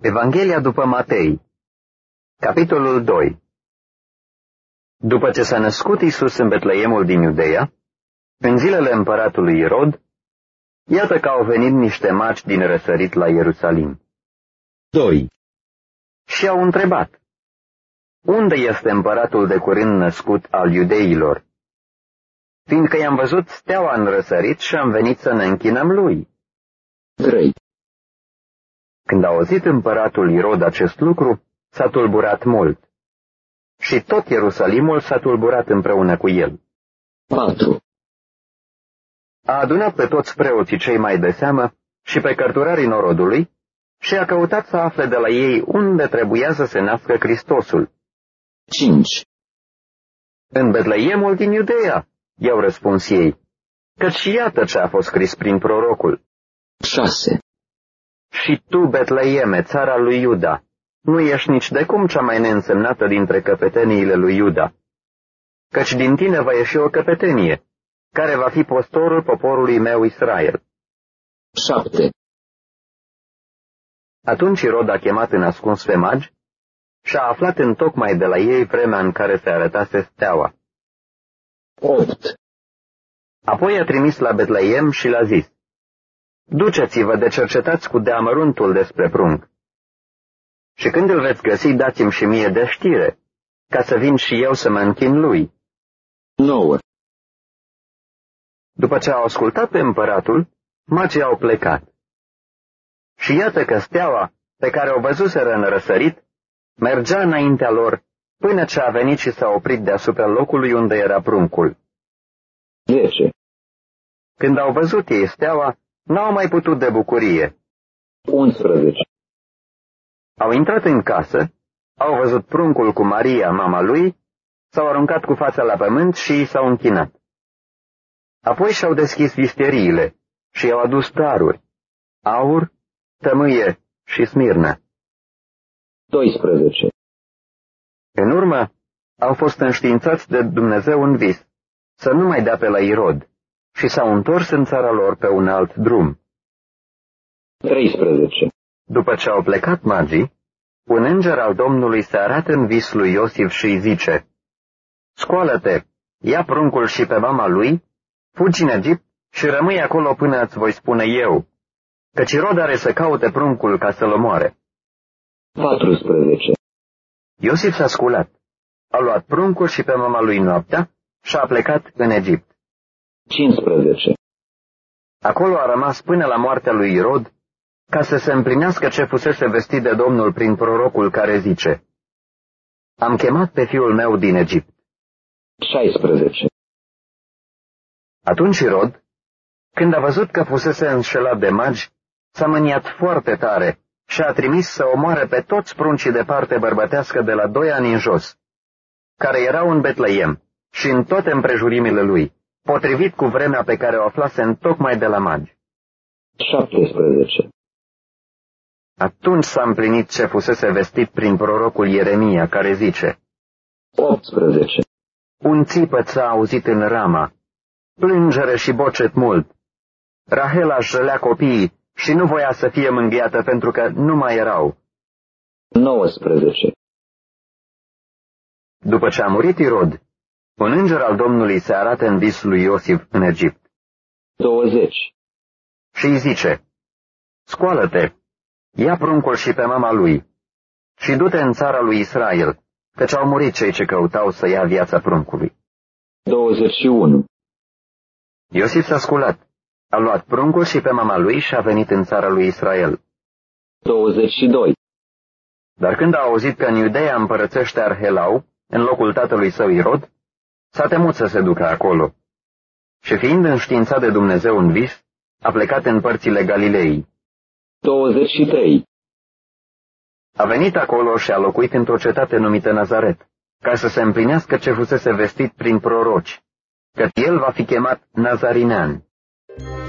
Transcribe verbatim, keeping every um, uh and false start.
Evanghelia după Matei, capitolul doi. După ce s-a născut Iisus în Betleemul din Iudeea, în zilele împăratului Irod, iată că au venit niște magi din răsărit la Ierusalim. doi. Și au întrebat: unde este împăratul de curând născut al iudeilor? Fiindcă i-am văzut steaua în răsărit și am venit să ne închinăm lui. trei. Când a auzit împăratul Irod acest lucru, s-a tulburat mult. Și tot Ierusalimul s-a tulburat împreună cu el. patru. A adunat pe toți preoții cei mai de seamă și pe cărturarii norodului și a căutat să afle de la ei unde trebuia să se nască Hristosul. cinci. În Betleemul din Iudeea, i-au răspuns ei, căci iată ce a fost scris prin prorocul. șase. Și tu, Betleeme, țara lui Iuda, nu ești nici de cum cea mai neînsemnată dintre căpeteniile lui Iuda, căci din tine va ieși o căpetenie, care va fi păstorul poporului meu Israel. șapte. Atunci Irod a chemat în ascuns pe magi și a aflat întocmai de la ei vremea în care se arătase steaua. opt. Apoi a trimis la Betleem și l-a zis: duceți-vă de cercetați cu deamăruntul despre prunc. Și când îl veți găsi, dați-mi și mie de știre, ca să vin și eu să mă închin lui. nouă. După ce au ascultat pe împăratul, magii au plecat. Și iată că steaua, pe care o văzuseră în răsărit, mergea înaintea lor, până ce a venit și s-a oprit deasupra locului unde era pruncul. zece. Când au văzut ei steaua, n-au mai putut de bucurie. unsprezece. Au intrat în casă, au văzut pruncul cu Maria, mama lui, s-au aruncat cu fața la pământ și s-au închinat. Apoi și-au deschis visteriile și i-au adus daruri: aur, tămâie și smirnă. doisprezece. În urmă, au fost înștiințați de Dumnezeu în vis să nu mai dea pe la Irod și s-au întors în țara lor pe un alt drum. treisprezece. După ce au plecat magii, un înger al Domnului se arată în vis lui Iosif și îi zice: scoală-te, ia pruncul și pe mama lui, fugi în Egipt și rămâi acolo până îți voi spune eu, căci Irod are să caute pruncul ca să-l omoare. paisprezece. Iosif s-a sculat, a luat pruncul și pe mama lui noaptea și a plecat în Egipt. cincisprezece. Acolo a rămas până la moartea lui Irod, ca să se împlinească ce fusese vestit de Domnul prin prorocul care zice: am chemat pe fiul meu din Egipt. șaisprezece. Atunci Irod, când a văzut că fusese înșelat de magi, s-a mâniat foarte tare și a trimis să omoare pe toți pruncii de parte bărbătească de la doi ani în jos, care erau în Betleem și în toate împrejurimile lui, potrivit cu vremea pe care o aflase întocmai de la magi. șaptesprezece. Atunci s-a împlinit ce fusese vestit prin prorocul Ieremia, care zice: optsprezece. un țipăt s-a auzit în Rama, plângere și bocet mult. Rahela își jălea copiii și nu voia să fie mângâiată pentru că nu mai erau. nouăsprezece. După ce a murit Irod, un înger al Domnului se arată în vis lui Iosif în Egipt. douăzeci. Și îi zice: scoală-te, ia pruncul și pe mama lui și du-te în țara lui Israel, căci au murit cei ce căutau să ia viața pruncului. douăzeci și unu. Iosif s-a sculat, a luat pruncul și pe mama lui și a venit în țara lui Israel. douăzeci și doi. Dar când a auzit că în Iudeea împărățește Arhelau, în locul tatălui său Irod, s-a temut să se ducă acolo. Și fiind înștiințat de Dumnezeu în vis, a plecat în părțile Galilei. douăzeci și trei. A venit acolo și a locuit într-o cetate numită Nazaret, ca să se împlinească ce fusese vestit prin proroci, că el va fi chemat Nazarinean.